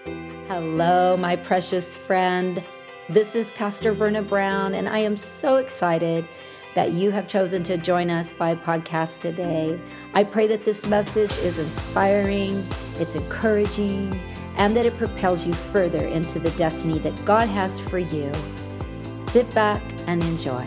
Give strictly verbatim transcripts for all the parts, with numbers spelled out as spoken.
Hello, my precious friend. This is Pastor Verna Brown, and I am so excited that you have chosen to join us by podcast today. I pray that this message is inspiring, it's encouraging, and that it propels you further into the destiny that God has for you. Sit back and enjoy.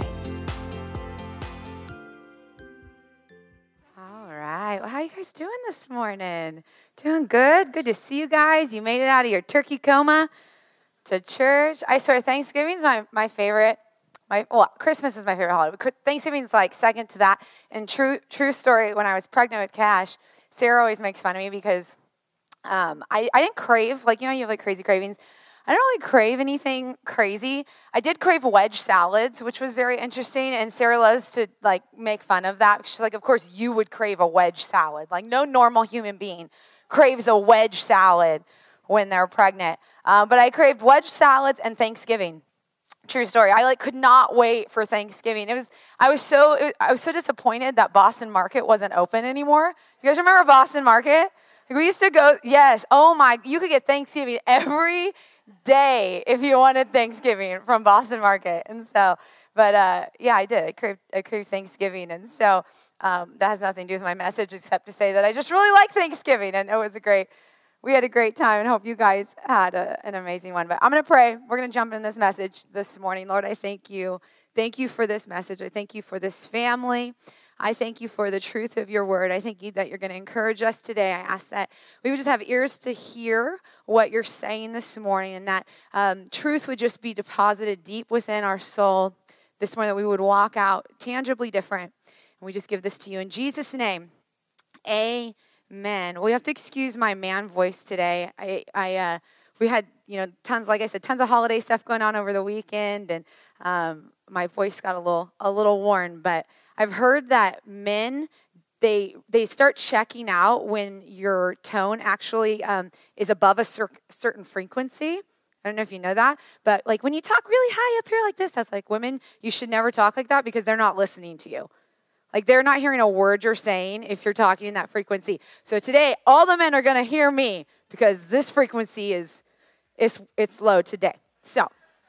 All right. Well, how you guys doing this morning? Doing good? Good to see you guys. You made it out of your turkey coma to church. I swear Thanksgiving is my, my favorite. My well, Christmas is my favorite holiday. But Thanksgiving is like second to that. And true true story, when I was pregnant with Cash, Sarah always makes fun of me because um, I, I didn't crave, like, you know, you have like crazy cravings. I don't really crave anything crazy. I did crave wedge salads, which was very interesting, and Sarah loves to, like, make fun of that. She's like, of course you would crave a wedge salad. Like, no normal human being craves a wedge salad when they're pregnant. Uh, but I craved wedge salads and Thanksgiving. True story. I, like, could not wait for Thanksgiving. It was, I was so, it, I was so disappointed that Boston Market wasn't open anymore. Do you guys remember Boston Market? Like, we used to go, yes, oh my, you could get Thanksgiving every day if you wanted Thanksgiving from Boston Market. And so, but uh, yeah, I did. I craved, I craved Thanksgiving. And so um, that has nothing to do with my message except to say that I just really like Thanksgiving. And it was a great, we had a great time, and hope you guys had a, an amazing one. But I'm going to pray. We're going to jump in this message this morning. Lord, I thank you. Thank you for this message. I thank you for this family. I thank you for the truth of your word. I thank you that you're going to encourage us today. I ask that we would just have ears to hear what you're saying this morning, and that um, truth would just be deposited deep within our soul this morning, that we would walk out tangibly different. And we just give this to you in Jesus' name. Amen. Well, you have to excuse my man voice today. I, I, uh, we had, you know, tons, like I said, tons of holiday stuff going on over the weekend, and um, my voice got a little, a little worn, but I've heard that men, they they start checking out when your tone actually um, is above a cer- certain frequency. I don't know if you know that, but like when you talk really high up here like this, that's like, women, you should never talk like that because they're not listening to you. Like, they're not hearing a word you're saying if you're talking in that frequency. So today, all the men are going to hear me because this frequency is, is it's low today. So,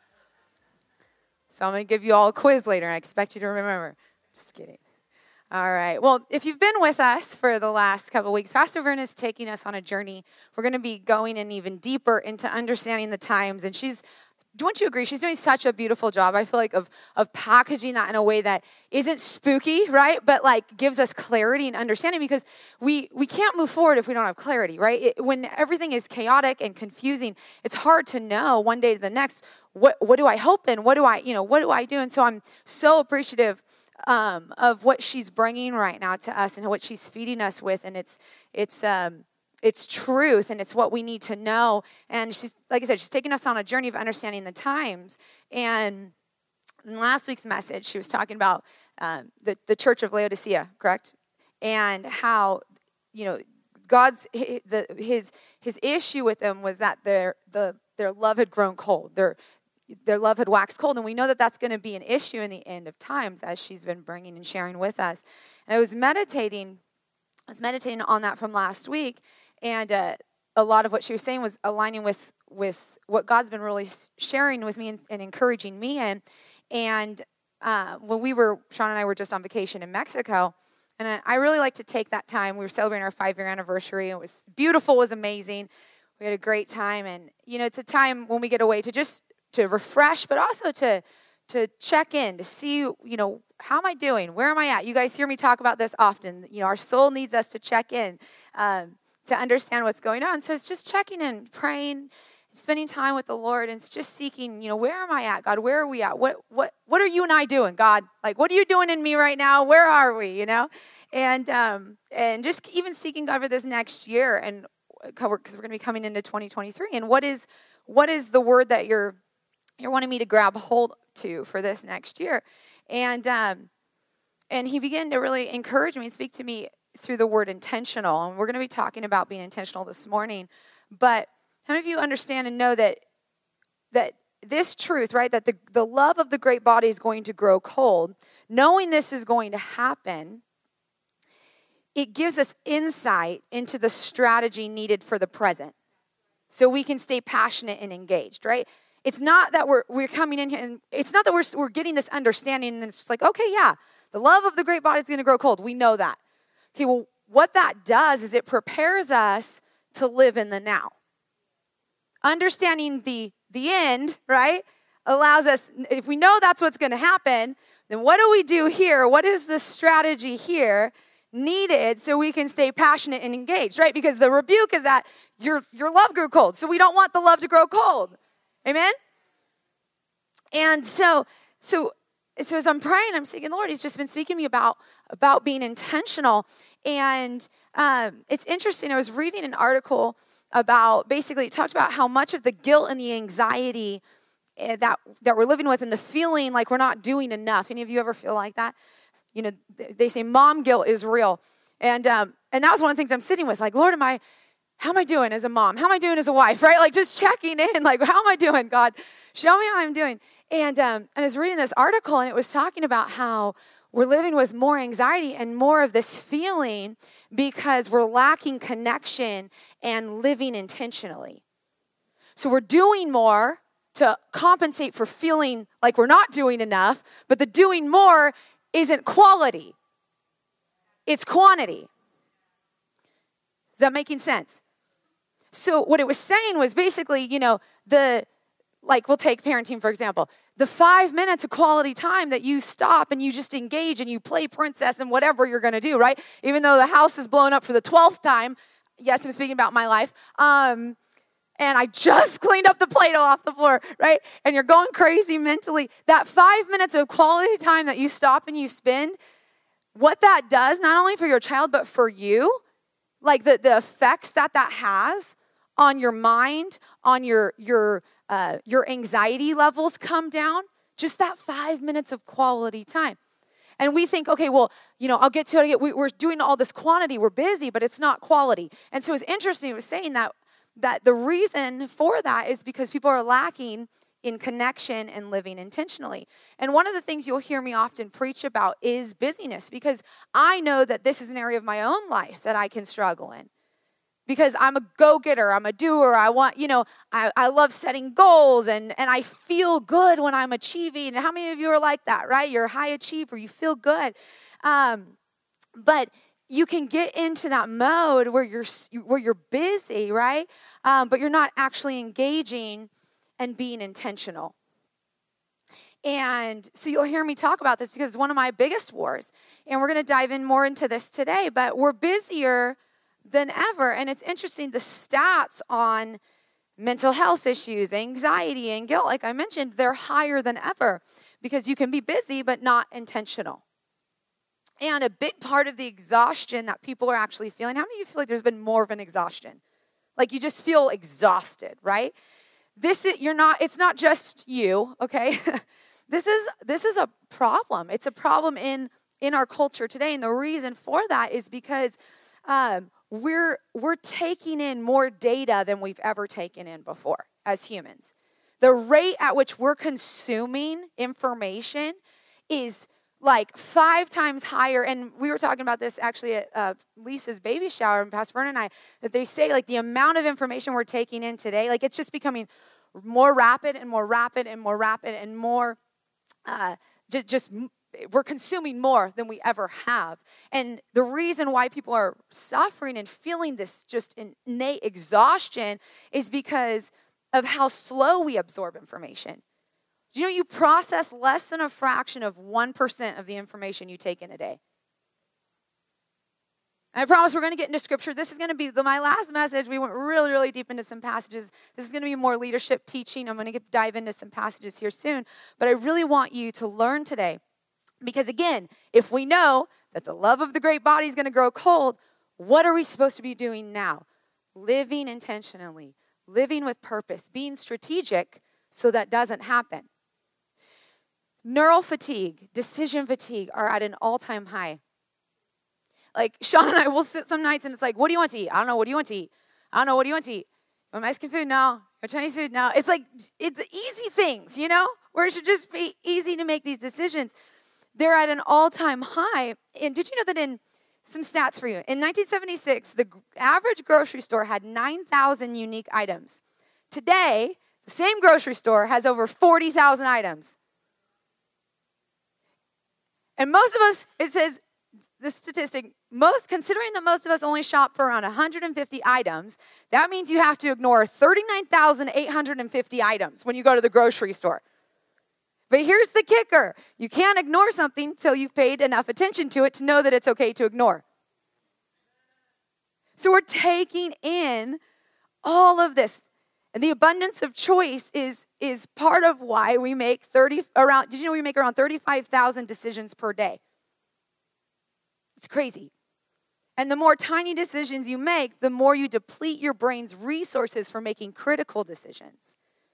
so I'm going to give you all a quiz later, and I expect you to remember. Just kidding. All right. Well, if you've been with us for the last couple of weeks, Pastor Verna is taking us on a journey. We're going to be going in even deeper into understanding the times. And she's, don't you agree? She's doing such a beautiful job, I feel like, of, of packaging that in a way that isn't spooky, right? But like gives us clarity and understanding, because we, we can't move forward if we don't have clarity, right? It, when everything is chaotic and confusing, it's hard to know one day to the next, what, what do I hope in? What do I, you know, what do I do? And so I'm so appreciative Um, of what she's bringing right now to us and what she's feeding us with, and it's it's um, it's truth, and it's what we need to know. And she's, like I said, she's taking us on a journey of understanding the times. And in last week's message, she was talking about um, the the church of Laodicea, correct? And how, you know, God's the his his issue with them was that their the their love had grown cold. Their Their love had waxed cold, and we know that that's going to be an issue in the end of times, as she's been bringing and sharing with us. And I was meditating, I was meditating on that from last week, and uh, a lot of what she was saying was aligning with with what God's been really sharing with me and, and encouraging me in. And uh, when we were, Sean and I were just on vacation in Mexico, and I, I really like to take that time. We were celebrating our five-year anniversary. It was beautiful. It was amazing. We had a great time, and you know, it's a time when we get away to just to refresh, but also to to check in, to see, you know, how am I doing? Where am I at? You guys hear me talk about this often. You know, our soul needs us to check in um, to understand what's going on. So it's just checking in, praying, spending time with the Lord, and it's just seeking, you know, where am I at, God? Where are we at? What what what are you and I doing, God? Like, what are you doing in me right now? Where are we, you know? And um, and just even seeking God for this next year, and because we're going to be coming into twenty twenty-three. And what is what is the word that you're You're wanting me to grab hold to for this next year? And um, and he began to really encourage me and speak to me through the word intentional. And we're going to be talking about being intentional this morning. But how many of you understand and know that that this truth, right, that the, the love of the great body is going to grow cold, knowing this is going to happen, it gives us insight into the strategy needed for the present. so we can stay passionate and engaged, right? It's not that we're we're coming in here, and it's not that we're we're getting this understanding, and it's just like, okay, yeah, the love of the great body is going to grow cold. We know that. Okay, well, what that does is it prepares us to live in the now. Understanding the the end, right, allows us, if we know that's what's going to happen, then what do we do here? What is the strategy here needed so we can stay passionate and engaged, right? Because the rebuke is that your your love grew cold, so we don't want the love to grow cold. Amen? And so, so, so as I'm praying, I'm thinking, Lord, he's just been speaking to me about, about being intentional. And um, it's interesting. I was reading an article about, basically, it talked about how much of the guilt and the anxiety uh, that, that we're living with and the feeling like we're not doing enough. Any of you ever feel like that? You know, they say mom guilt is real. And um, and that was one of the things I'm sitting with. Like, Lord, am I... How am I doing as a mom? How am I doing as a wife, right? Like just checking in, like how am I doing, God? Show me how I'm doing. And um, and I was reading this article, and it was talking about how we're living with more anxiety and more of this feeling because we're lacking connection and living intentionally. So we're doing more to compensate for feeling like we're not doing enough, but the doing more isn't quality. It's quantity. Is that making sense? So what it was saying was basically, you know, the, like we'll take parenting, for example. The five minutes of quality time that you stop and you just engage and you play princess and whatever you're going to do, right? Even though the house is blown up for the twelfth time. Yes, I'm speaking about my life. Um, and I just cleaned up the Play-Doh off the floor, right? And you're going crazy mentally. That five minutes of quality time that you stop and you spend, what that does, not only for your child, but for you, like the, the effects that that has on your mind, on your your uh, your anxiety levels come down, just that five minutes of quality time. And we think, okay, well, you know, I'll get to it. We, we're doing all this quantity. We're busy, but it's not quality. And so it's interesting. It was saying that that the reason for that is because people are lacking in connection and living intentionally. And one of the things you'll hear me often preach about is busyness, because I know that this is an area of my own life that I can struggle in. Because I'm a go-getter, I'm a doer, I want, you know, I, I love setting goals, and, and I feel good when I'm achieving. And how many of you are like that, right? You're a high achiever, you feel good. Um, but you can get into that mode where you're where you're busy, right? Um, but you're not actually engaging and being intentional. And so you'll hear me talk about this because it's one of my biggest wars. And we're going to dive in more into this today, but we're busier than ever. And it's interesting, the stats on mental health issues, anxiety, and guilt, like I mentioned, they're higher than ever because you can be busy but not intentional. And a big part of the exhaustion that people are actually feeling, how many of you feel like there's been more of an exhaustion? Like you just feel exhausted, right? This is, you're not, it's not just you, okay? This is this is a problem. It's a problem in, in our culture today. And the reason for that is because um, we're we're taking in more data than we've ever taken in before as humans. The rate at which we're consuming information is like five times higher. And we were talking about this actually at uh, Lisa's baby shower, and Pastor Vernon and I, that they say like the amount of information we're taking in today, like it's just becoming more rapid and more rapid and more rapid and more uh, just, just we're consuming more than we ever have. And the reason why people are suffering and feeling this just innate exhaustion is because of how slow we absorb information. Do you know you process less than a fraction of one percent of the information you take in a day? I promise we're going to get into scripture. This is going to be the, my last message. We went really, really deep into some passages. This is going to be more leadership teaching. I'm going to get, dive into some passages here soon. But I really want you to learn today. Because again, if we know that the love of the great body is going to grow cold, what are we supposed to be doing now? Living intentionally, living with purpose, being strategic so that doesn't happen. Neural fatigue, decision fatigue are at an all-time high. Like, Sean and I will sit some nights and it's like, what do you want to eat? I don't know. What do you want to eat? I don't know. What do you want to eat? You want Mexican food? No. You want Chinese food? No. It's like, it's easy things, you know, where it should just be easy to make these decisions. They're at an all-time high. And did you know that in some stats for you. In nineteen seventy-six, the average grocery store had nine thousand unique items. Today, the same grocery store has over forty thousand items. And most of us, it says, the statistic, most considering that most of us only shop for around one hundred fifty items, that means you have to ignore thirty-nine thousand eight hundred fifty items when you go to the grocery store. But here's the kicker. You can't ignore something till you've paid enough attention to it to know that it's okay to ignore. So we're taking in all of this. And the abundance of choice is, is part of why we make thirty around, did you know we make around thirty-five thousand decisions per day? It's crazy. And the more tiny decisions you make, the more you deplete your brain's resources for making critical decisions.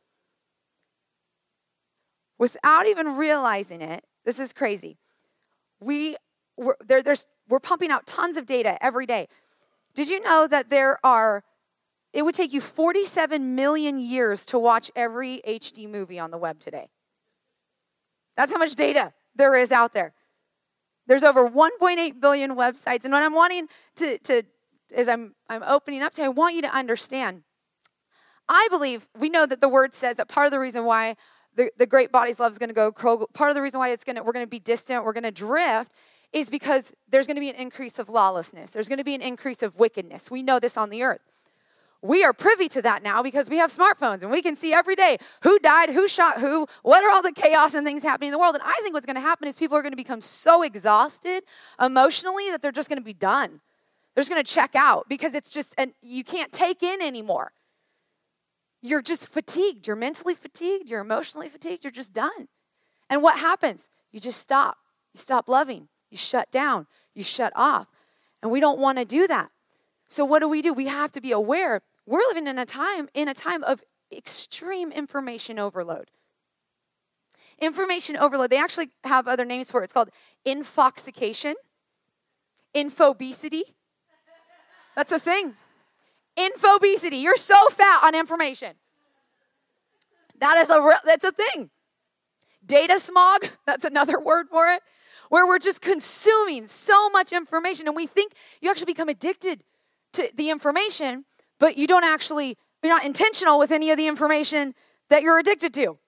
Without even realizing it, this is crazy. We, we're, there, there's, we're pumping out tons of data every day. Did you know that there are, it would take you forty-seven million years to watch every H D movie on the web today? That's how much data there is out there. There's over one point eight billion websites. And what I'm wanting to, to as I'm, I'm opening up today, I want you to understand. I believe, we know that the word says that part of the reason why the, the great body's love is going to go, part of the reason why it's going to, we're going to be distant, we're going to drift, is because there's going to be an increase of lawlessness. There's going to be an increase of wickedness. We know this on the earth. We are privy to that now because we have smartphones and we can see every day who died, who shot who, what are all the chaos and things happening in the world. And I think what's going to happen is people are going to become so exhausted emotionally that they're just going to be done. They're just going to check out because it's just, and you can't take in anymore. You're just fatigued. You're mentally fatigued. You're emotionally fatigued. You're just done. And what happens? You just stop. You stop loving. You shut down. You shut off. And we don't want to do that. So what do we do? We have to be aware. We're living in a time, in a time of extreme information overload. Information overload. They actually have other names for it. It's called infoxication, infobesity. That's a thing. Infobesity. You're so fat on information. That is a real, that's a thing. Data smog. That's another word for it. Where we're just consuming so much information, and we think you actually become addicted to the information, but you don't actually, you're not intentional with any of the information that you're addicted to.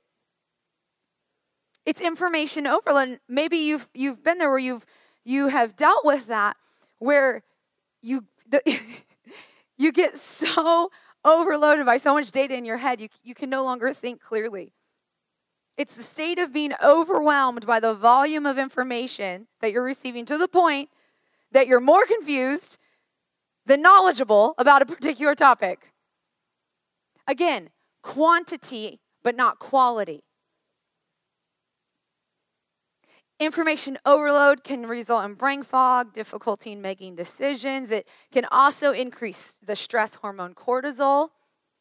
It's information overload. Maybe you've you've been there where you've you have dealt with that, where you the, you get so overloaded by so much data in your head, you you can no longer think clearly. It's the state of being overwhelmed by the volume of information that you're receiving to the point that you're more confused than knowledgeable about a particular topic. Again, quantity, but not quality. Information overload can result in brain fog, difficulty in making decisions. It can also increase the stress hormone cortisol.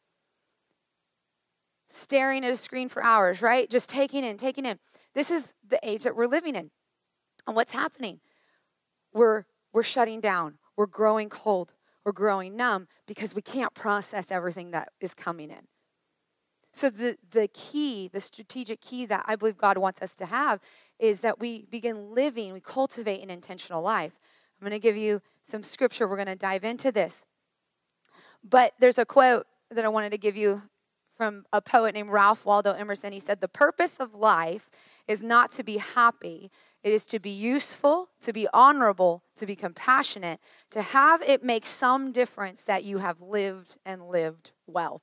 Staring at a screen for hours, right? Just taking in, taking in. This is the age that we're living in. And what's happening? We're, we're shutting down. We're growing cold. We're growing numb because we can't process everything that is coming in. So the, the key, the strategic key that I believe God wants us to have is that we begin living, we cultivate an intentional life. I'm going to give you some scripture. We're going to dive into this. But there's a quote that I wanted to give you from a poet named Ralph Waldo Emerson. He said, "The purpose of life is not to be happy. It is to be useful, to be honorable, to be compassionate, to have it make some difference that you have lived and lived well."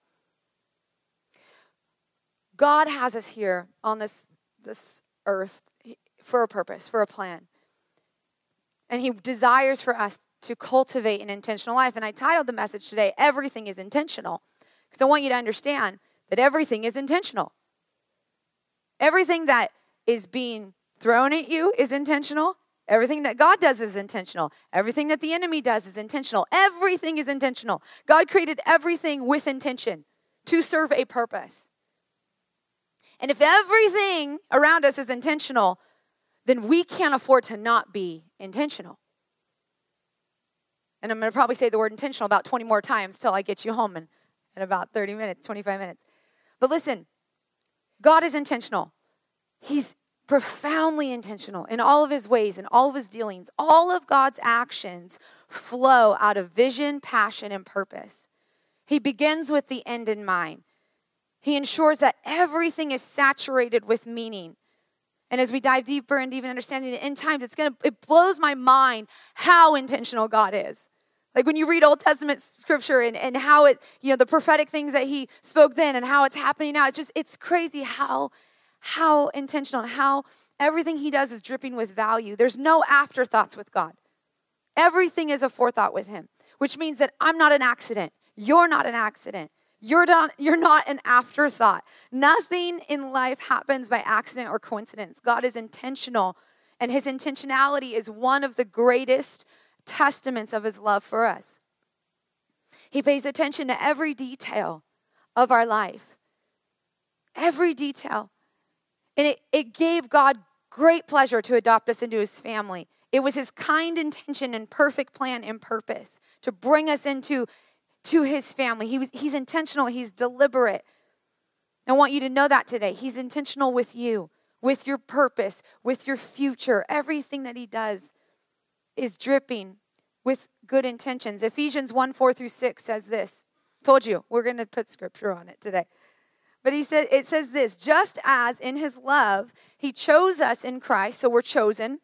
God has us here on this, this earth for a purpose, for a plan. And he desires for us to cultivate an intentional life. And I titled the message today, "Everything is Intentional." Because I want you to understand that everything is intentional. Everything that is being thrown at you is intentional. Everything that God does is intentional. Everything that the enemy does is intentional. Everything is intentional. God created everything with intention to serve a purpose. And if everything around us is intentional, then we can't afford to not be intentional. And I'm going to probably say the word intentional about twenty more times till I get you home in, in about thirty minutes, twenty-five minutes. But listen, God is intentional. He's profoundly intentional in all of his ways and all of his dealings. All of God's actions flow out of vision, passion, and purpose. He begins with the end in mind. He ensures that everything is saturated with meaning. And as we dive deeper into even understanding the end times, it's gonna it blows my mind how intentional God is. Like when you read Old Testament scripture and, and how it, you know, the prophetic things that he spoke then and how it's happening now, it's just, it's crazy how, how intentional and how everything he does is dripping with value. There's no afterthoughts with God. Everything is a forethought with him, which means that I'm not an accident. You're not an accident. You're not, you're not an afterthought. Nothing in life happens by accident or coincidence. God is intentional, and his intentionality is one of the greatest testaments of his love for us. He pays attention to every detail of our life. Every detail. And it, it gave God great pleasure to adopt us into his family. It was his kind intention and perfect plan and purpose to bring us into to his family. He was, he's intentional. He's deliberate. I want you to know that today. He's intentional with you, with your purpose, with your future. Everything that he does is dripping with good intentions. Ephesians one, four through six says this. Told you, we're going to put scripture on it today. But he said, it says this, just as in his love, he chose us in Christ, so we're chosen.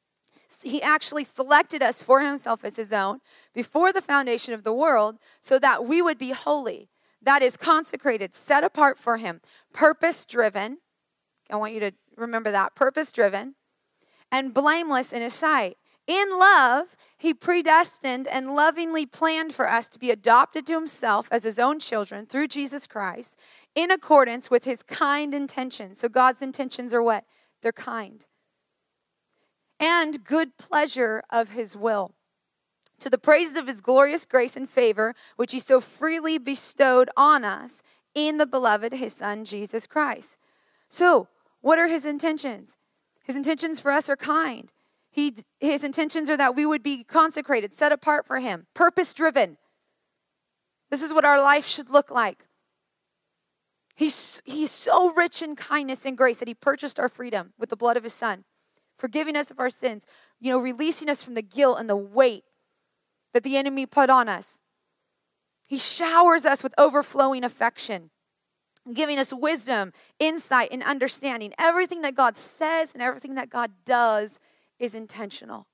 He actually selected us for himself as his own before the foundation of the world so that we would be holy. That is consecrated, set apart for him, purpose-driven. I want you to remember that, purpose-driven, and blameless in his sight. In love, he predestined and lovingly planned for us to be adopted to himself as his own children through Jesus Christ in accordance with his kind intentions. So God's intentions are what? They're kind. And good pleasure of his will, to the praises of his glorious grace and favor, which he so freely bestowed on us in the beloved, his son, Jesus Christ. So, what are his intentions? His intentions for us are kind. He, his intentions are that we would be consecrated, set apart for him, purpose-driven. This is what our life should look like. He's, he's so rich in kindness and grace that he purchased our freedom with the blood of his son, forgiving us of our sins, you know, releasing us from the guilt and the weight that the enemy put on us. He showers us with overflowing affection, giving us wisdom, insight, and understanding. Everything that God says and everything that God does is intentional.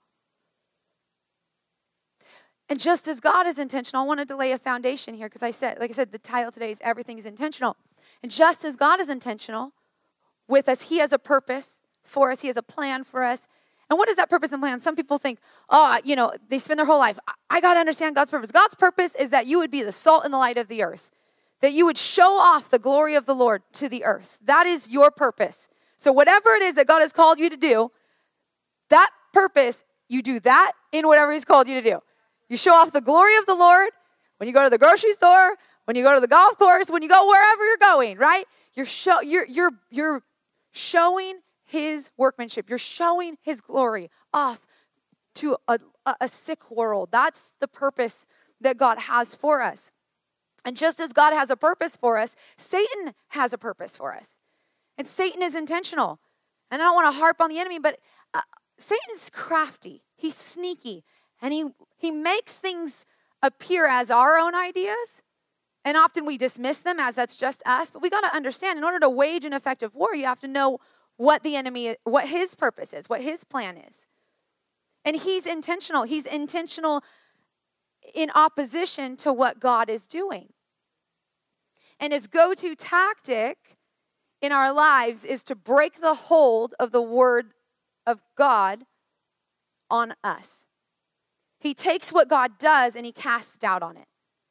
And just as God is intentional, I wanted to lay a foundation here because I said, like I said, the title today is Everything is Intentional. And just as God is intentional with us, he has a purpose for us. He has a plan for us. And what is that purpose and plan? Some people think, oh, you know, they spend their whole life. I, I got to understand God's purpose. God's purpose is that you would be the salt and the light of the earth, that you would show off the glory of the Lord to the earth. That is your purpose. So whatever it is that God has called you to do, that purpose, you do that in whatever he's called you to do. You show off the glory of the Lord when you go to the grocery store, when you go to the golf course, when you go wherever you're going, right? You're show, you're you're you're showing his workmanship. You're showing his glory off to a, a, a sick world. That's the purpose that God has for us. And just as God has a purpose for us, Satan has a purpose for us. And Satan is intentional. And I don't want to harp on the enemy, but uh, Satan is crafty. He's sneaky. And he, he makes things appear as our own ideas. And often we dismiss them as that's just us. But we got to understand, in order to wage an effective war, you have to know what the enemy, what his purpose is, what his plan is. And he's intentional. He's intentional in opposition to what God is doing. And his go-to tactic in our lives is to break the hold of the word of God on us. He takes what God does and he casts doubt on it.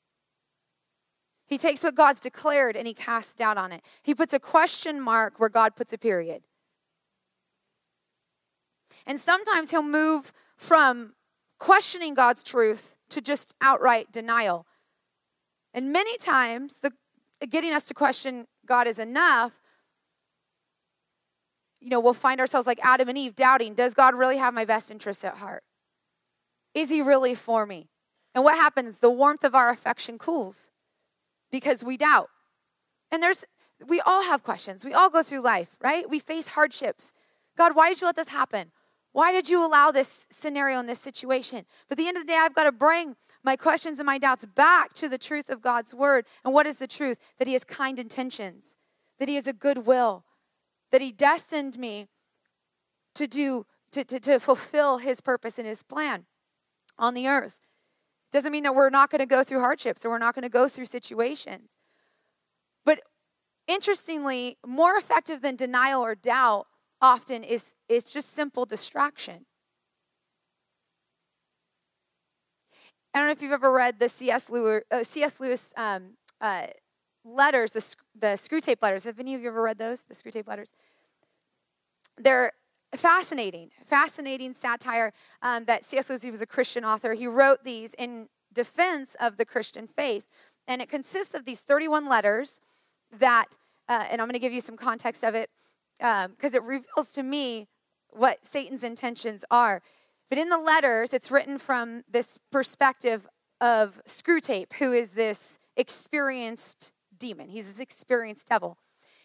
He takes what God's declared and he casts doubt on it. He puts a question mark where God puts a period. And sometimes he'll move from questioning God's truth to just outright denial. And many times, the getting us to question God is enough, you know, we'll find ourselves like Adam and Eve doubting, does God really have my best interests at heart? Is he really for me? And what happens? The warmth of our affection cools because we doubt. And there's, we all have questions. We all go through life, right? We face hardships. God, why did you let this happen? Why did you allow this scenario and this situation? But at the end of the day, I've got to bring my questions and my doubts back to the truth of God's word. And what is the truth? That he has kind intentions, that he has a good will, that he destined me to do, to, to, to fulfill his purpose and his plan on the earth. Doesn't mean that we're not going to go through hardships or we're not going to go through situations. But interestingly, more effective than denial or doubt often is, is just simple distraction. I don't know if you've ever read the C S. Lewis, uh, C S. Lewis um, uh, letters, the, the Screwtape letters. Have any of you ever read those, the Screwtape letters? They're fascinating, fascinating satire um, that C S. Lewis, he was a Christian author. He wrote these in defense of the Christian faith. And it consists of these thirty-one letters that, uh, and I'm going to give you some context of it, because um, it reveals to me what Satan's intentions are. But in the letters, it's written from this perspective of Screwtape, who is this experienced demon. He's this experienced devil.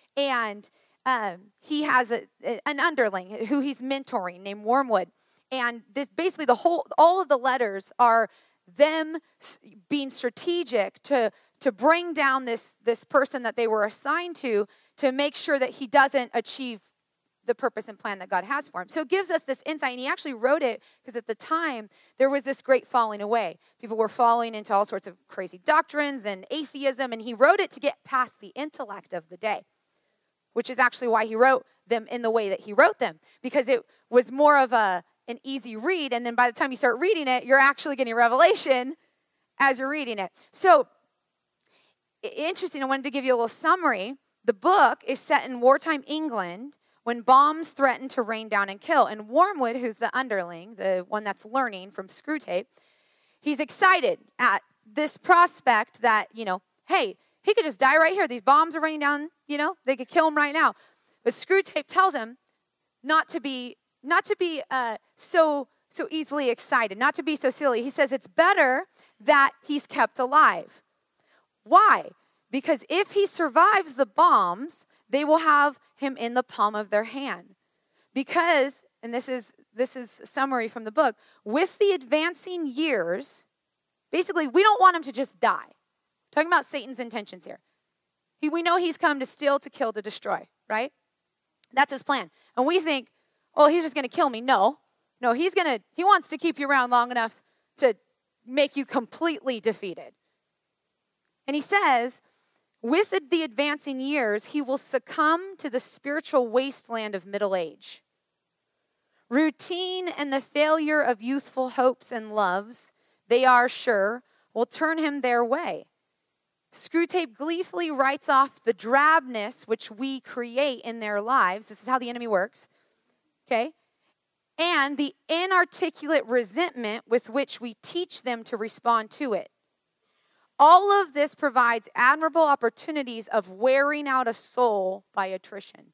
And um, he has a, an underling who he's mentoring named Wormwood. And this basically the whole, all of the letters are them being strategic to, to bring down this, this person that they were assigned to, to make sure that he doesn't achieve the purpose and plan that God has for him. So it gives us this insight, and he actually wrote it because at the time, there was this great falling away. People were falling into all sorts of crazy doctrines and atheism, and he wrote it to get past the intellect of the day, which is actually why he wrote them in the way that he wrote them, because it was more of a an easy read, and then by the time you start reading it, you're actually getting revelation as you're reading it. So, interesting, I wanted to give you a little summary. The book is set in wartime England when bombs threaten to rain down and kill. And Wormwood, who's the underling, the one that's learning from Screwtape, he's excited at this prospect that, you know, hey, he could just die right here. These bombs are raining down, you know, they could kill him right now. But Screwtape tells him not to be, not to be uh, so, so easily excited, not to be so silly. He says it's better that he's kept alive. Why? Because if he survives the bombs, they will have him in the palm of their hand. Because, and this is this is a summary from the book, with the advancing years, basically, we don't want him to just die. Talking about Satan's intentions here. He, we know he's come to steal, to kill, to destroy, right? That's his plan. And we think, oh, he's just going to kill me. No. No, he's going to, he wants to keep you around long enough to make you completely defeated. And he says, with the advancing years, he will succumb to the spiritual wasteland of middle age. Routine and the failure of youthful hopes and loves, they are sure, will turn him their way. Screwtape gleefully writes off the drabness which we create in their lives. This is how the enemy works. Okay? And the inarticulate resentment with which we teach them to respond to it. All of this provides admirable opportunities of wearing out a soul by attrition.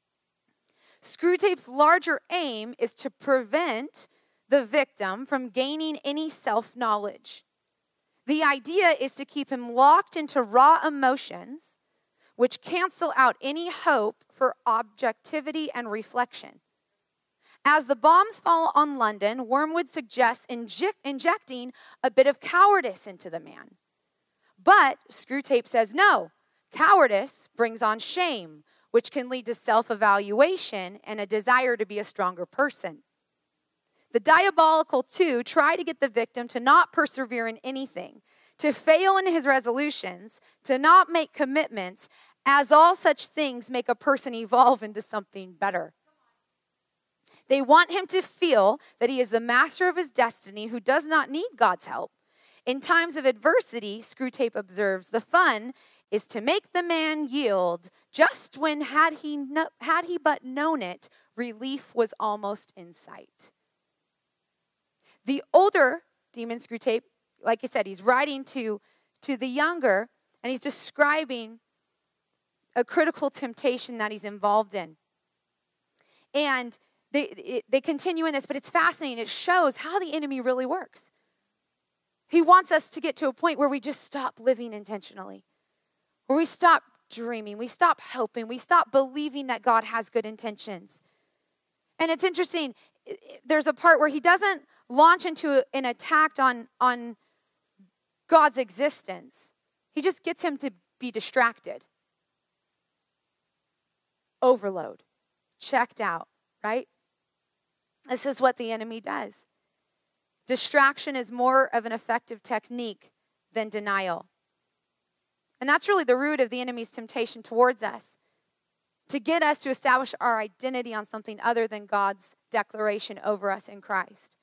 Screwtape's larger aim is to prevent the victim from gaining any self-knowledge. The idea is to keep him locked into raw emotions, which cancel out any hope for objectivity and reflection. As the bombs fall on London, Wormwood suggests inject, injecting a bit of cowardice into the man. But Screwtape says no. Cowardice brings on shame, which can lead to self-evaluation and a desire to be a stronger person. The diabolical two try to get the victim to not persevere in anything, to fail in his resolutions, to not make commitments, as all such things make a person evolve into something better. They want him to feel that he is the master of his destiny who does not need God's help. In times of adversity, Screwtape observes, the fun is to make the man yield just when, had he, no, had he but known it, relief was almost in sight. The older demon Screwtape, like I said, he's writing to, to the younger, and he's describing a critical temptation that he's involved in. And they, they continue in this, but it's fascinating. It shows how the enemy really works. He wants us to get to a point where we just stop living intentionally, where we stop dreaming, we stop hoping, we stop believing that God has good intentions. And it's interesting, there's a part where he doesn't launch into an attack on, on God's existence. He just gets him to be distracted. Overload. Checked out, right? This is what the enemy does. Distraction is more of an effective technique than denial. And that's really the root of the enemy's temptation towards us, to get us to establish our identity on something other than God's declaration over us in Christ.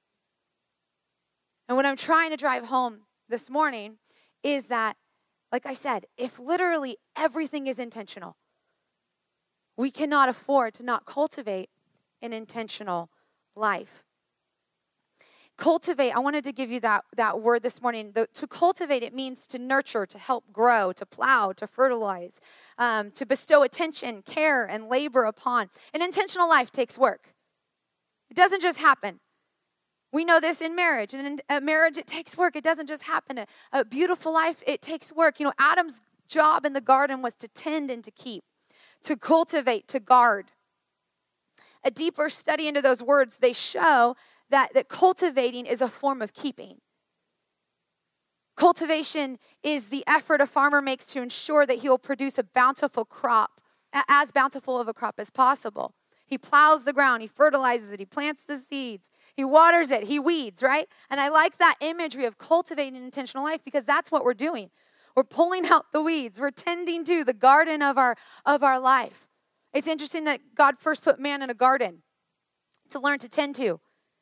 And what I'm trying to drive home this morning is that, like I said, if literally everything is intentional, we cannot afford to not cultivate an intentional life. Cultivate, I wanted to give you that, that word this morning. The, to cultivate, it means to nurture, to help grow, to plow, to fertilize, um, to bestow attention, care, and labor upon. An intentional life takes work. It doesn't just happen. We know this in marriage. And in a marriage, it takes work. It doesn't just happen. A, a beautiful life, it takes work. You know, Adam's job in the garden was to tend and to keep, to cultivate, to guard. A deeper study into those words, they show that, that cultivating is a form of keeping. Cultivation is the effort a farmer makes to ensure that he will produce a bountiful crop, as bountiful of a crop as possible. He plows the ground, he fertilizes it, he plants the seeds, he waters it, he weeds, right? And I like that imagery of cultivating an intentional life because that's what we're doing. We're pulling out the weeds. We're tending to the garden of our, of our life. It's interesting that God first put man in a garden to learn to tend to.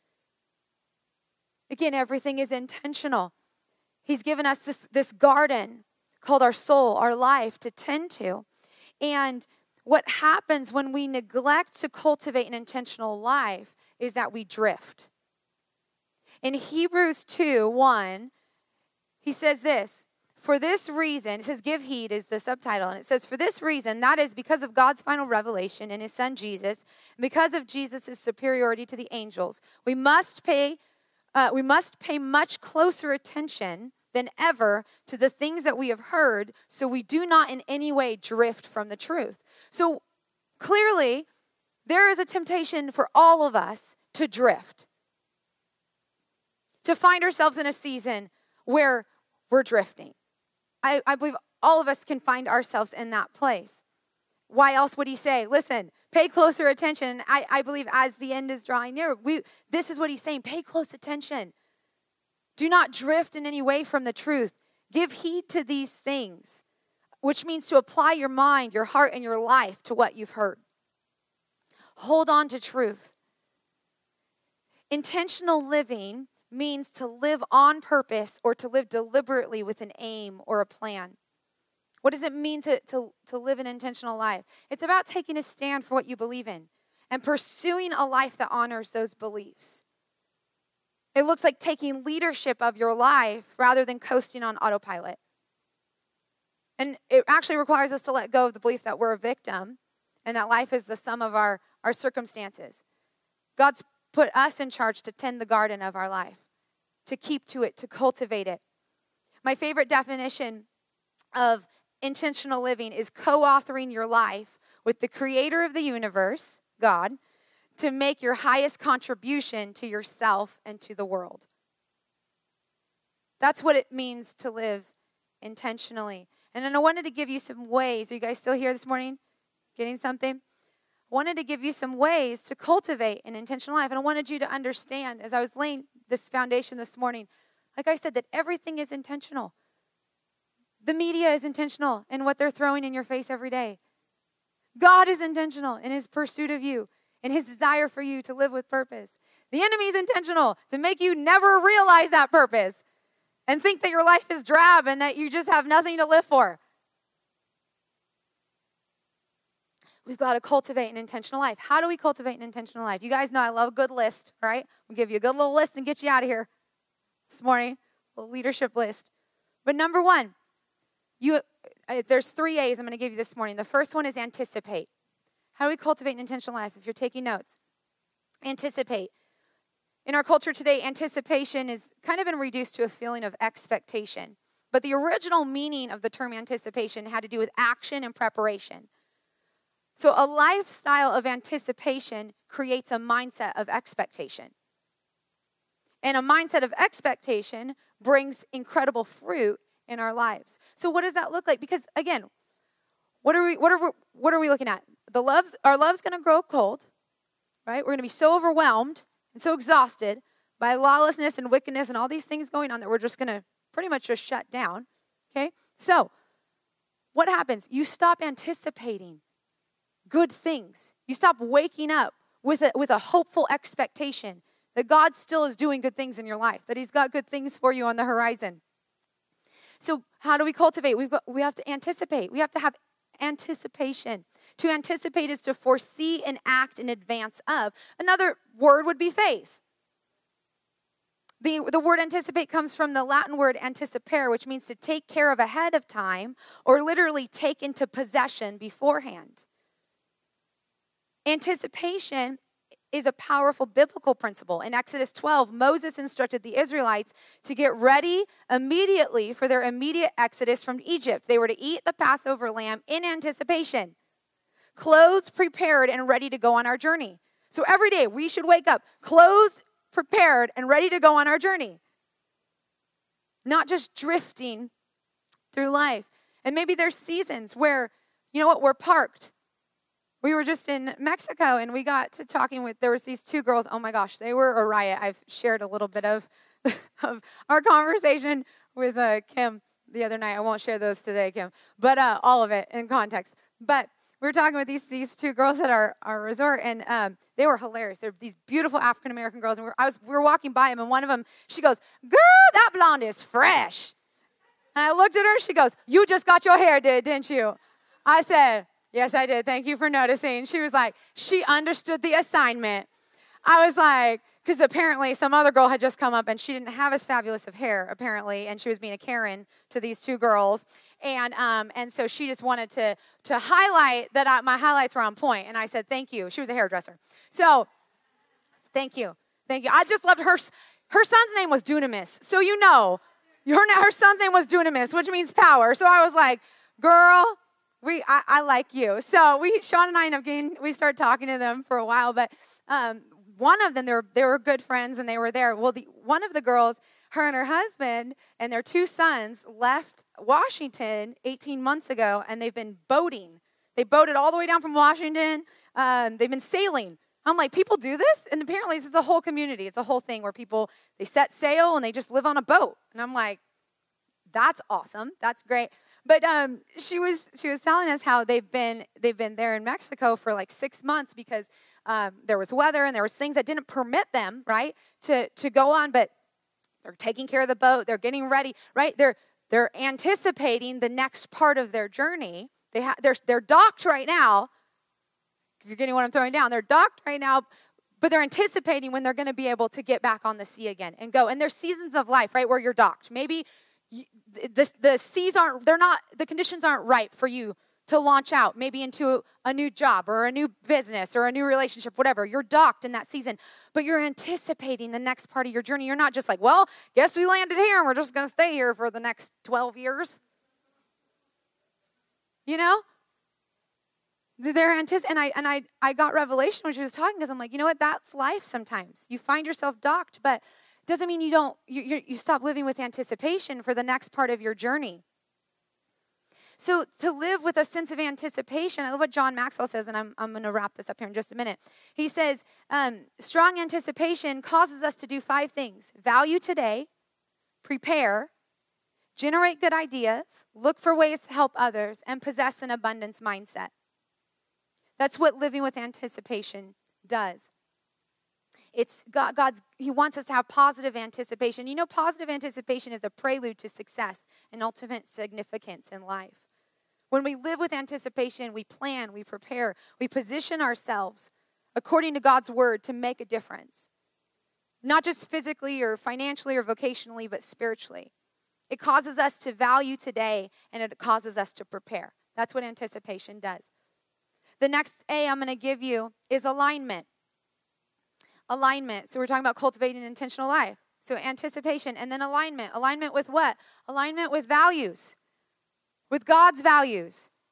Again, everything is intentional. He's given us this, this garden called our soul, our life, to tend to. And what happens when we neglect to cultivate an intentional life is that we drift. In Hebrews two one, he says this, for this reason, it says give heed is the subtitle, and it says for this reason, that is because of God's final revelation in his son Jesus, and because of Jesus' superiority to the angels, we must pay Uh, we must pay much closer attention than ever to the things that we have heard so we do not in any way drift from the truth. So clearly, there is a temptation for all of us to drift, to find ourselves in a season where we're drifting. I, I believe all of us can find ourselves in that place. Why else would he say, listen, pay closer attention. I, I believe as the end is drawing near, we, this is what he's saying. Pay close attention. Do not drift in any way from the truth. Give heed to these things, which means to apply your mind, your heart, and your life to what you've heard. Hold on to truth. Intentional living means to live on purpose or to live deliberately with an aim or a plan. What does it mean to, to, to live an intentional life? It's about taking a stand for what you believe in and pursuing a life that honors those beliefs. It looks like taking leadership of your life rather than coasting on autopilot. And it actually requires us to let go of the belief that we're a victim and that life is the sum of our, our circumstances. God's put us in charge to tend the garden of our life, to keep to it, to cultivate it. My favorite definition of intentional living is co-authoring your life with the creator of the universe, God, to make your highest contribution to yourself and to the world. That's what it means to live intentionally. And then I wanted to give you some ways. Are you guys still here this morning? Getting something? I wanted to give you some ways to cultivate an intentional life. And I wanted you to understand, as I was laying this foundation this morning, like I said, that everything is intentional. The media is intentional in what they're throwing in your face every day. God is intentional in his pursuit of you and his desire for you to live with purpose. The enemy is intentional to make you never realize that purpose and think that your life is drab and that you just have nothing to live for. We've got to cultivate an intentional life. How do we cultivate an intentional life? You guys know I love a good list, right? I'll give you a good little list and get you out of here this morning, a little leadership list. But number one, You, uh, there's three A's I'm going to give you this morning. The first one is anticipate. How do we cultivate an intentional life? If you're taking notes, anticipate. In our culture today, anticipation is kind of been reduced to a feeling of expectation. But the original meaning of the term anticipation had to do with action and preparation. So a lifestyle of anticipation creates a mindset of expectation. And a mindset of expectation brings incredible fruit in our lives. So what does that look like? Because again, what are we what are we, what are we looking at? The love's our love's going to grow cold, right? We're going to be so overwhelmed and so exhausted by lawlessness and wickedness and all these things going on that we're just going to pretty much just shut down. Okay? So, what happens? You stop anticipating good things. You stop waking up with a with a hopeful expectation that God still is doing good things in your life, that he's got good things for you on the horizon. So how do we cultivate? We've got, we have to anticipate. We have to have anticipation. To anticipate is to foresee and act in advance of. Another word would be faith. The, the word anticipate comes from the Latin word anticipare, which means to take care of ahead of time, or literally take into possession beforehand. Anticipation is a powerful biblical principle. In Exodus twelve, Moses instructed the Israelites to get ready immediately for their immediate exodus from Egypt. They were to eat the Passover lamb in anticipation, clothed, prepared, and ready to go on our journey. So every day we should wake up clothed, prepared, and ready to go on our journey. Not just drifting through life. And maybe there's seasons where, you know what, we're parked. We were just in Mexico, and we got to talking with, there was these two girls. Oh, my gosh, they were a riot. I've shared a little bit of, of our conversation with uh, Kim the other night. I won't share those today, Kim, but uh, all of it in context. But we were talking with these these two girls at our, our resort, and um, they were hilarious. They're these beautiful African-American girls, and we were, I was, we were walking by them, and one of them, she goes, "Girl, that blonde is fresh." And I looked at her, she goes, "You just got your hair did, didn't you?" I said, "Yes, I did. Thank you for noticing." She was like, she understood the assignment. I was like, because apparently some other girl had just come up and she didn't have as fabulous of hair, apparently, and she was being a Karen to these two girls. And um, and so she just wanted to to highlight that I, my highlights were on point. And I said, "Thank you." She was a hairdresser. So, thank you. Thank you. I just loved her. Her son's name was Dunamis. So you know, her, her son's name was Dunamis, which means power. So I was like, girl, We, I, I like you. So we, Sean and I ended up getting, we started talking to them for a while, but um, one of them, they were, they were good friends and they were there. Well, the, one of the girls, her and her husband and their two sons left Washington eighteen months ago, and they've been boating. They boated all the way down from Washington. Um, they've been sailing. I'm like, people do this? And apparently this is a whole community. It's a whole thing where people, they set sail and they just live on a boat. And I'm like, that's awesome. That's great. But um, she was she was telling us how they've been they've been there in Mexico for like six months because um, there was weather and there was things that didn't permit them, right, to to go on. But they're taking care of the boat. They're getting ready, right? They're they're anticipating the next part of their journey. They ha- they're they're docked right now. If you're getting what I'm throwing down, they're docked right now. But they're anticipating when they're going to be able to get back on the sea again and go. And there's seasons of life, right, where you're docked. Maybe The, the seas aren't, they're not, the conditions aren't ripe for you to launch out maybe into a new job or a new business or a new relationship, whatever. You're docked in that season, but you're anticipating the next part of your journey. You're not just like, well, guess we landed here and we're just going to stay here for the next twelve years. You know? They're antici- and I and I, I got revelation when she was talking because I'm like, you know what? That's life sometimes. You find yourself docked, but doesn't mean you don't, you, you you stop living with anticipation for the next part of your journey. So to live with a sense of anticipation, I love what John Maxwell says, and I'm, I'm going to wrap this up here in just a minute. He says, um, strong anticipation causes us to do five things: value today, prepare, generate good ideas, look for ways to help others, and possess an abundance mindset. That's what living with anticipation does. It's God, God's, he wants us to have positive anticipation. You know, positive anticipation is a prelude to success and ultimate significance in life. When we live with anticipation, we plan, we prepare, we position ourselves according to God's word to make a difference. Not just physically or financially or vocationally, but spiritually. It causes us to value today, and it causes us to prepare. That's what anticipation does. The next A I'm going to give you is alignment. Alignment. So we're talking about cultivating an intentional life. So anticipation and then alignment. Alignment with what? Alignment with values. With God's values.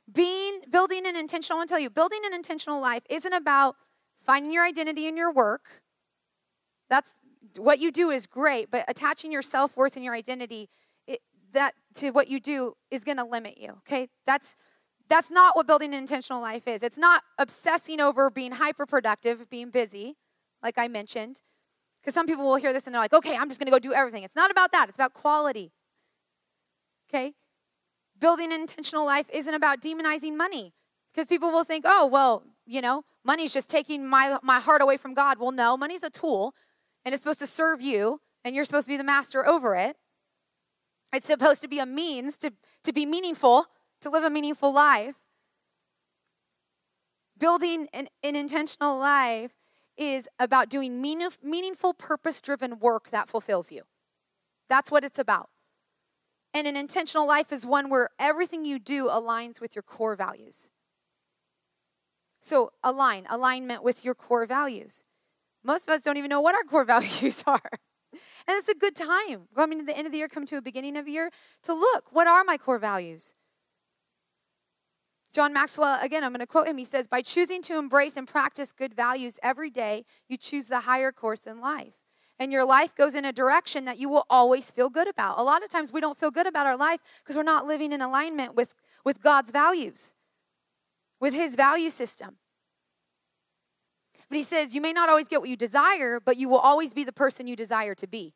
Being, building an intentional, I want to tell you, building an intentional life isn't about finding your identity in your work. That's what you do is great, but attaching your self-worth and your identity it, that to what you do is going to limit you, okay? That's that's not what building an intentional life is. It's not obsessing over being hyper-productive, being busy, like I mentioned, because some people will hear this and they're like, okay, I'm just going to go do everything. It's not about that. It's about quality, okay? Building an intentional life isn't about demonizing money, because people will think, oh, well, you know, money's just taking my, my heart away from God. Well, no, money's a tool, and it's supposed to serve you, and you're supposed to be the master over it. It's supposed to be a means to, to be meaningful, to live a meaningful life. Building an, an intentional life is about doing meaning, meaningful, purpose-driven work that fulfills you. That's what it's about. And an intentional life is one where everything you do aligns with your core values. So align, alignment with your core values. Most of us don't even know what our core values are. And it's a good time, coming to the end of the year, come to a beginning of the year, to look, what are my core values? John Maxwell, again, I'm going to quote him. He says, by choosing to embrace and practice good values every day, you choose the higher course in life. And your life goes in a direction that you will always feel good about. A lot of times we don't feel good about our life because we're not living in alignment with, with God's values, with his value system. But he says, you may not always get what you desire, but you will always be the person you desire to be.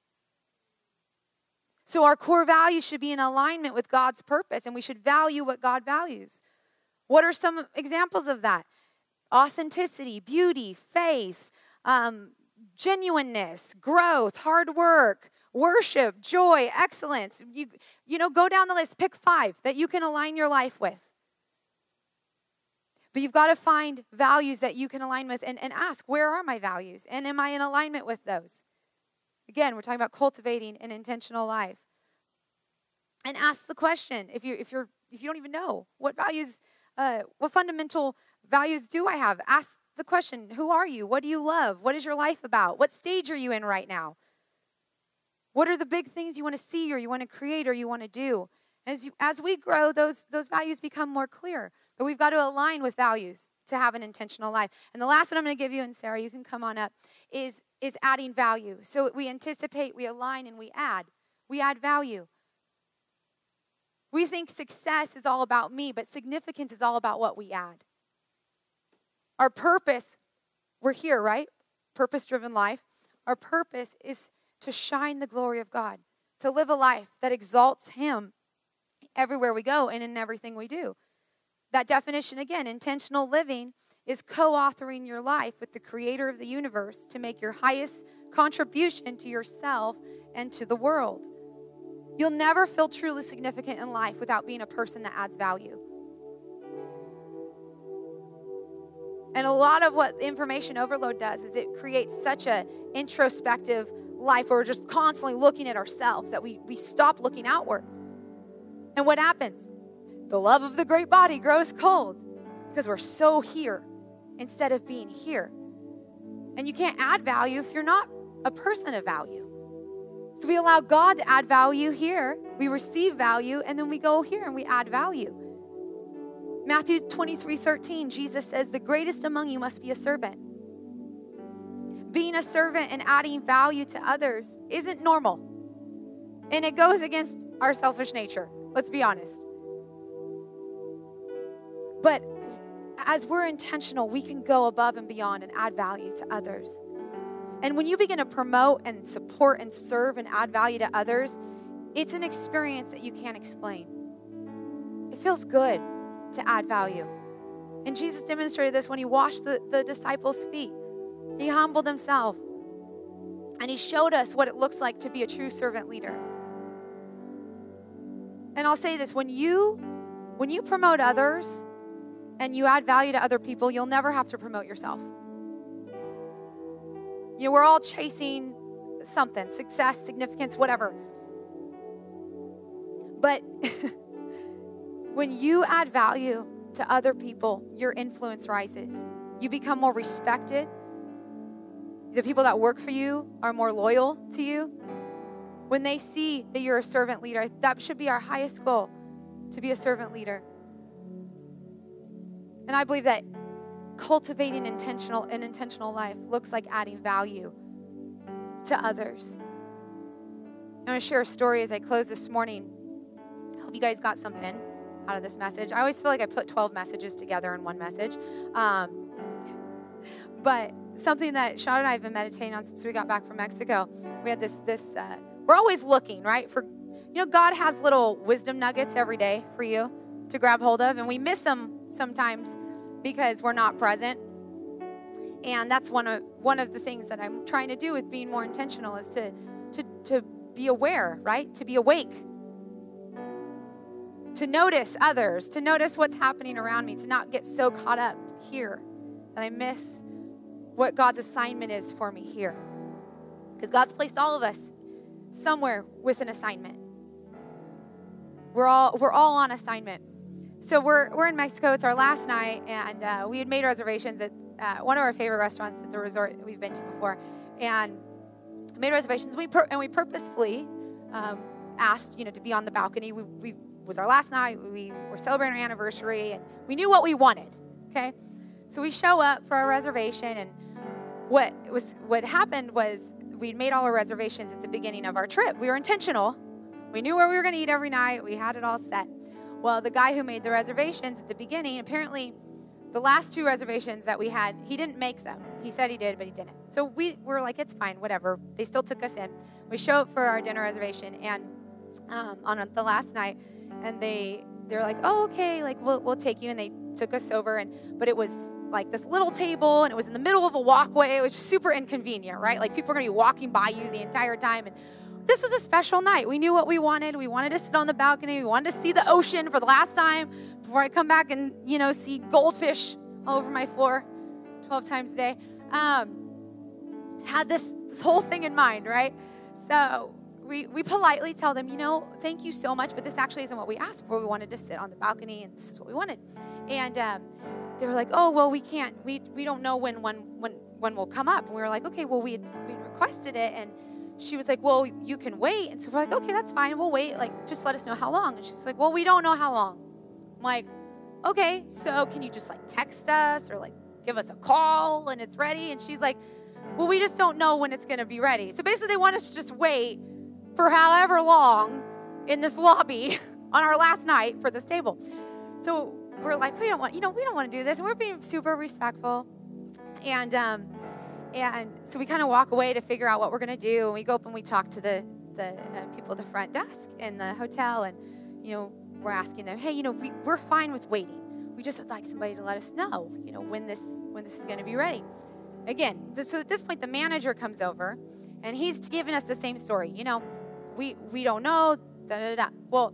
So our core values should be in alignment with God's purpose, and we should value what God values. What are some examples of that? Authenticity, beauty, faith, um, genuineness, growth, hard work, worship, joy, excellence. You, you know, go down the list. Pick five that you can align your life with. But you've got to find values that you can align with and, and ask, where are my values? And am I in alignment with those? Again, we're talking about cultivating an intentional life. And ask the question, if you if you're if you don't even know, what values, uh, what fundamental values do I have? Ask the question, who are you? What do you love? What is your life about? What stage are you in right now? What are the big things you want to see or you want to create or you want to do? As you, as we grow, those those values become more clear. But we've got to align with values to have an intentional life. And the last one I'm going to give you, and Sarah, you can come on up, is, is adding value. So we anticipate, we align, and we add. We add value. We think success is all about me, but significance is all about what we add. Our purpose, we're here, right? Purpose-driven life. Our purpose is to shine the glory of God, to live a life that exalts him everywhere we go and in everything we do. That definition, again, intentional living is co-authoring your life with the creator of the universe to make your highest contribution to yourself and to the world. You'll never feel truly significant in life without being a person that adds value. And a lot of what information overload does is it creates such an introspective life where we're just constantly looking at ourselves that we, we stop looking outward. And what happens? The love of the great body grows cold because we're so here instead of being here. And you can't add value if you're not a person of value. So we allow God to add value here. We receive value, and then we go here and we add value. Matthew twenty-three thirteen, Jesus says, the greatest among you must be a servant. Being a servant and adding value to others isn't normal. And it goes against our selfish nature. Let's be honest. But as we're intentional, we can go above and beyond and add value to others. And when you begin to promote and support and serve and add value to others, it's an experience that you can't explain. It feels good to add value. And Jesus demonstrated this when he washed the, the disciples' feet. He humbled himself. And he showed us what it looks like to be a true servant leader. And I'll say this, when you, when you promote others and you add value to other people, you'll never have to promote yourself. You know, we're all chasing something, success, significance, whatever. But when you add value to other people, your influence rises. You become more respected. The people that work for you are more loyal to you. When they see that you're a servant leader, that should be our highest goal, to be a servant leader. And I believe that cultivating intentional an intentional life looks like adding value to others. I'm going to share a story as I close this morning. I hope you guys got something out of this message. I always feel like I put twelve messages together in one message. Um, but something that Sean and I have been meditating on since we got back from Mexico. We had this, this uh, we're always looking, right? For, you know, God has little wisdom nuggets every day for you to grab hold of, and we miss them sometimes because we're not present. And that's one of one of the things that I'm trying to do with being more intentional is to to to be aware, right? To be awake. To notice others, to notice what's happening around me, to not get so caught up here that I miss what God's assignment is for me here. Because God's placed all of us somewhere with an assignment. We're all we're all on assignment. So we're we're in Mexico. It's our last night, and uh, we had made reservations at uh, one of our favorite restaurants at the resort we've been to before, and made reservations. We pur- and we purposefully um, asked, you know, to be on the balcony. We, we it was our last night. We were celebrating our anniversary, and we knew what we wanted. Okay, so we show up for our reservation, and what was what happened was we'd made all our reservations at the beginning of our trip. We were intentional. We knew where we were going to eat every night. We had it all set. Well, the guy who made the reservations at the beginning, apparently the last two reservations that we had, he didn't make them. He said he did, but he didn't. So we were like, it's fine, whatever. They still took us in. We show up for our dinner reservation and um, on the last night, and they they're like, oh, okay, like we'll we'll take you, and they took us over, and but it was like this little table, and it was in the middle of a walkway. It was just super inconvenient, right? Like people are gonna be walking by you the entire time, and this was a special night. We knew what we wanted. We wanted to sit on the balcony. We wanted to see the ocean for the last time before I come back and, you know, see goldfish all over my floor twelve times a day. Um, had this, this whole thing in mind, right? So we, we politely tell them, you know, thank you so much, but this actually isn't what we asked for. We wanted to sit on the balcony, and this is what we wanted. And um, they were like, oh, well, we can't. We we don't know when when when, when we'll come up. And we were like, okay, well, we we requested it, and she was like, well, you can wait. And so we're like, okay, that's fine. We'll wait. Like, just let us know how long. And she's like, well, we don't know how long. I'm like, okay, so can you just, like, text us or, like, give us a call and it's ready? And she's like, well, we just don't know when it's going to be ready. So basically they want us to just wait for however long in this lobby on our last night for this table. So we're like, we don't want, you know, we don't want to do this. And we're being super respectful. And, um, And so we kind of walk away to figure out what we're going to do. And we go up and we talk to the, the uh, people at the front desk in the hotel. And, you know, we're asking them, hey, you know, we, we're fine with waiting. We just would like somebody to let us know, you know, when this when this is going to be ready. Again, this, so at this point, the manager comes over, and he's giving us the same story. You know, we, we don't know, da, da, da. Well,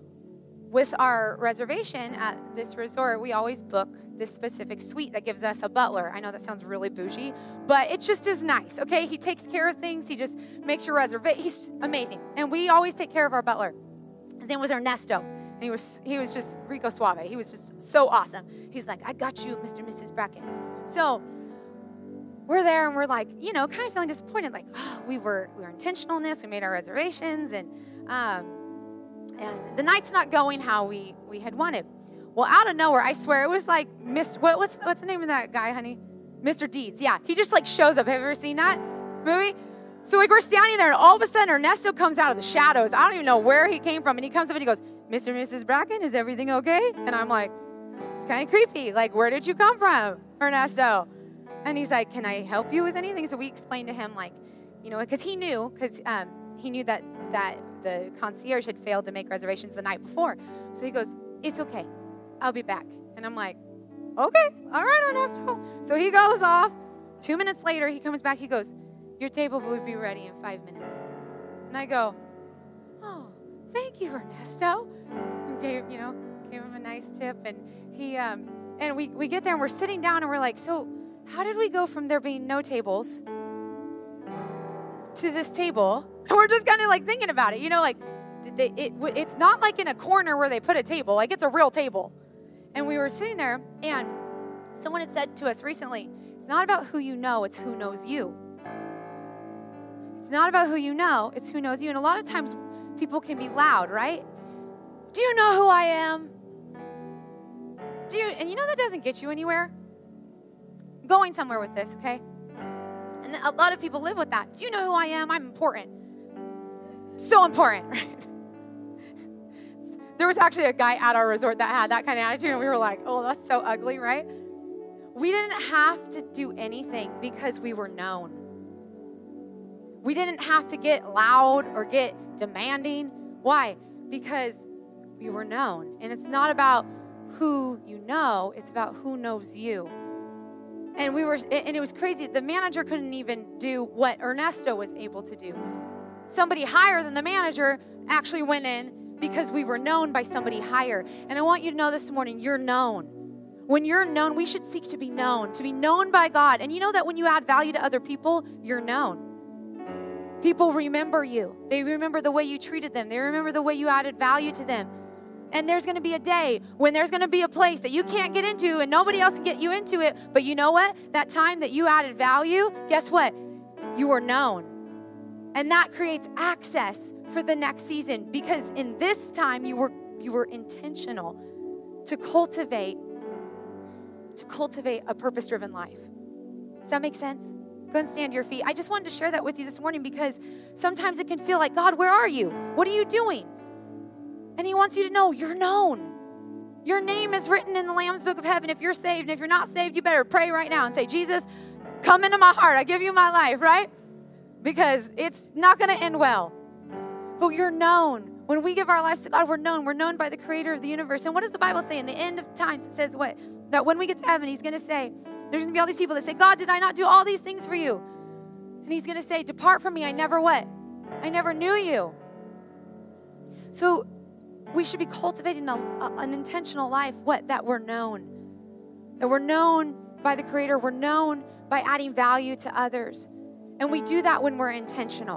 with our reservation at this resort, we always book this specific suite that gives us a butler. I know that sounds really bougie, but it just is nice, okay? He takes care of things. He just makes your reservation. He's amazing. And we always take care of our butler. His name was Ernesto. And he was he was just Rico Suave. He was just so awesome. He's like, I got you, Mister and Missus Bracken. So we're there, and we're like, you know, kind of feeling disappointed. Like, oh, we were we were intentional in this. We made our reservations, and um, and the night's not going how we, we had wanted. Well, out of nowhere, I swear, it was like, Mister What, what's what's the name of that guy, honey? Mister Deeds. Yeah, he just like shows up. Have you ever seen that movie? So like we're standing there, and all of a sudden Ernesto comes out of the shadows. I don't even know where he came from, and he comes up and he goes, Mister and Missus Bracken, is everything okay? And I'm like, it's kind of creepy. Like, where did you come from, Ernesto? And he's like, can I help you with anything? So we explained to him, like, you know, because he knew, because um, he knew that that the concierge had failed to make reservations the night before. So he goes, it's okay. I'll be back. And I'm like, okay, all right, Ernesto. So he goes off. Two minutes later, he comes back. He goes, your table will be ready in five minutes. And I go, oh, thank you, Ernesto. And gave, you know, gave him a nice tip. And he, um, and we, we get there, and we're sitting down, and we're like, so how did we go from there being no tables to this table? And we're just kind of like thinking about it, you know, like, did they, it, it's not like in a corner where they put a table, like it's a real table. And we were sitting there, and someone had said to us recently, it's not about who you know, it's who knows you. It's not about who you know, it's who knows you. And a lot of times people can be loud, right? Do you know who I am? do you, and you know that doesn't get you anywhere? I'm going somewhere with this, okay? And a lot of people live with that. Do you know who I am? I'm important. So important, right? There was actually a guy at our resort that had that kind of attitude, and we were like, oh, that's so ugly, right? We didn't have to do anything because we were known. We didn't have to get loud or get demanding. Why? Because we were known. And it's not about who you know, it's about who knows you. And we were, and it was crazy. The manager couldn't even do what Ernesto was able to do. Somebody higher than the manager actually went in because we were known by somebody higher. And I want you to know this morning, you're known. When you're known, we should seek to be known, to be known by God. And you know that when you add value to other people, you're known. People remember you. They remember the way you treated them. They remember the way you added value to them. And there's going to be a day when there's going to be a place that you can't get into and nobody else can get you into it. But you know what? That time that you added value, guess what? You were known. And that creates access for the next season, because in this time you were you were intentional to cultivate to cultivate a purpose-driven life. Does that make sense? Go and stand to your feet. I just wanted to share that with you this morning because sometimes it can feel like, God, where are you? What are you doing? And he wants you to know you're known. Your name is written in the Lamb's Book of Heaven if you're saved. And if you're not saved, you better pray right now and say, Jesus, come into my heart. I give you my life, right? Because it's not going to end well. But you're known. When we give our lives to God, we're known. We're known by the creator of the universe. And what does the Bible say? In the end of times, it says what? That when we get to heaven, he's going to say, there's going to be all these people that say, God, did I not do all these things for you? And he's going to say, depart from me. I never what? I never knew you. So we should be cultivating a, a, an intentional life. What? That we're known. That we're known by the creator. We're known by adding value to others. And we do that when we're intentional.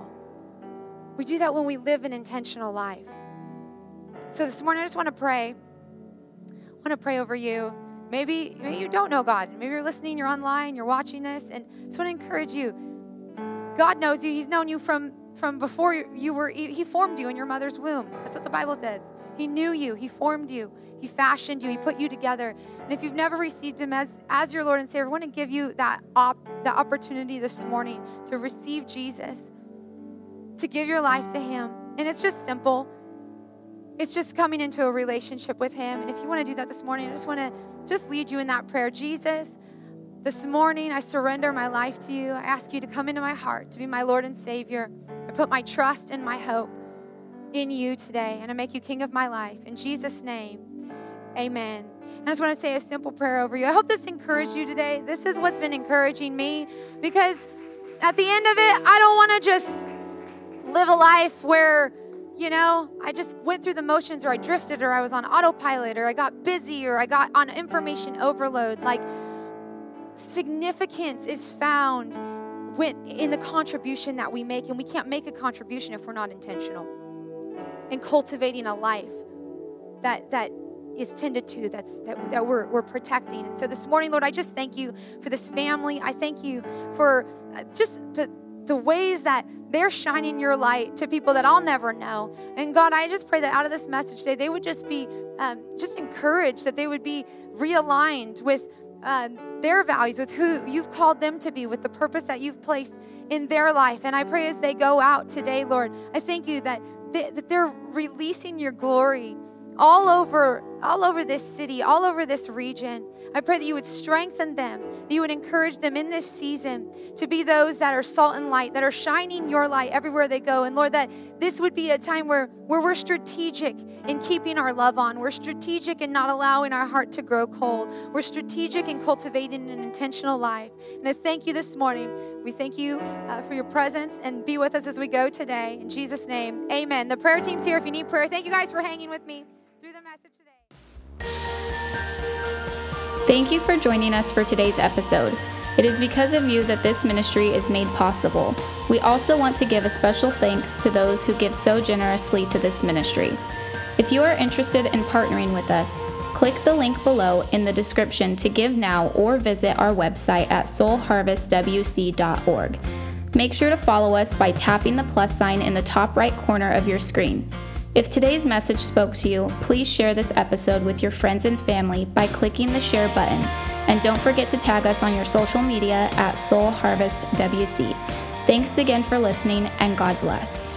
We do that when we live an intentional life. So this morning, I just want to pray. I want to pray over you. Maybe, maybe you don't know God. Maybe you're listening, you're online, you're watching this, and I just want to encourage you. God knows you. He's known you from, from before you were, he formed you in your mother's womb. That's what the Bible says. He knew you. He formed you. He fashioned you. He put you together. And if you've never received him as, as your Lord and Savior, I want to give you that, op, that opportunity this morning to receive Jesus, to give your life to him. And it's just simple. It's just coming into a relationship with him. And if you want to do that this morning, I just want to just lead you in that prayer. Jesus, this morning I surrender my life to you. I ask you to come into my heart, to be my Lord and Savior. I put my trust and my hope in you today, and I make you king of my life. In Jesus' name, amen. And I just want to say a simple prayer over you. I hope this encouraged you today. This is what's been encouraging me, because at the end of it, I don't want to just live a life where, you know, I just went through the motions, or I drifted, or I was on autopilot, or I got busy, or I got on information overload. Like, significance is found when, in the contribution that we make, and we can't make a contribution if we're not intentional in cultivating a life that that is tended to, that's that, that we're we're protecting. And so this morning, Lord, I just thank you for this family. I thank you for just the the ways that they're shining your light to people that I'll never know. And God, I just pray that out of this message today, they would just be um, just encouraged, that they would be realigned with uh, their values, with who you've called them to be, with the purpose that you've placed in their life. And I pray as they go out today, Lord, I thank you that, they, that they're releasing your glory all over, all over this city, all over this region. I pray that you would strengthen them, that you would encourage them in this season to be those that are salt and light, that are shining your light everywhere they go. And Lord, that this would be a time where, where we're strategic in keeping our love on. We're strategic in not allowing our heart to grow cold. We're strategic in cultivating an intentional life. And I thank you this morning. We thank you uh, for your presence, and be with us as we go today. In Jesus' name, amen. The prayer team's here if you need prayer. Thank you guys for hanging with me through the message today. Thank you for joining us for today's episode. It is because of you that this ministry is made possible. We also want to give a special thanks to those who give so generously to this ministry. If you are interested in partnering with us, click the link below in the description to give now, or visit our website at soul harvest w c dot org. Make sure to follow us by tapping the plus sign in the top right corner of your screen. If today's message spoke to you, please share this episode with your friends and family by clicking the share button. And don't forget to tag us on your social media at Soul Harvest W C. Thanks again for listening, and God bless.